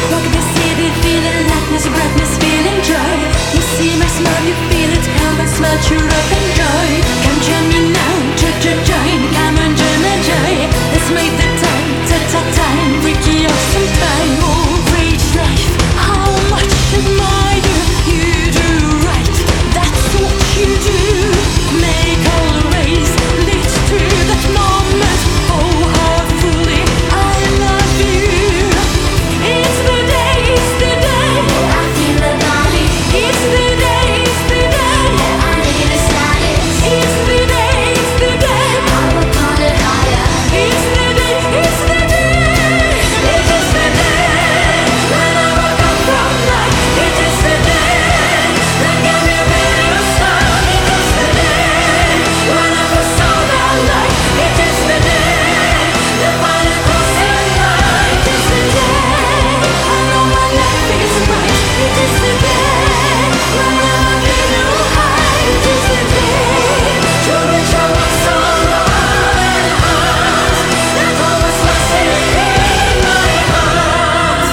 Walk the city, feeling lightness, brightness, feeling joy. You see my smile, you feel it, come and smile, cheer up and joy. Come join me now, join, come and join my joy. Let's make the time, time, freaky awesome time. Oh, rage life, how much admire you do right. That's what you do. Make all the ways lead to that moment. Oh, how fully I love you. It's the day, it's the day. I feel the body. It's the day, it's the day. I need a status. It's the day, it's the day. I will call it higher. It's the day, it's the day. It is the day when I woke up from night. It is the day that gave me a radio star. It is the day when I was all that light. It is the day the final crossing line. It is the day I know my life is right. It is the day when I'm feeling high. It is the day to reach out my soul and heart. That always was in my heart.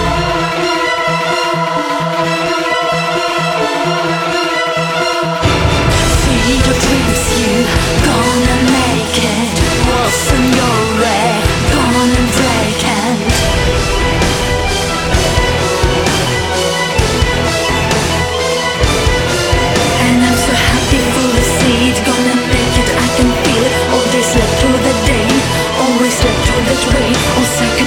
See your dreams, you gonna make it. What's in your way? Gonna break it. And I'm so happy for the seed. Gonna make it, I can feel it. All day slept through the day. Always slept through the rain. All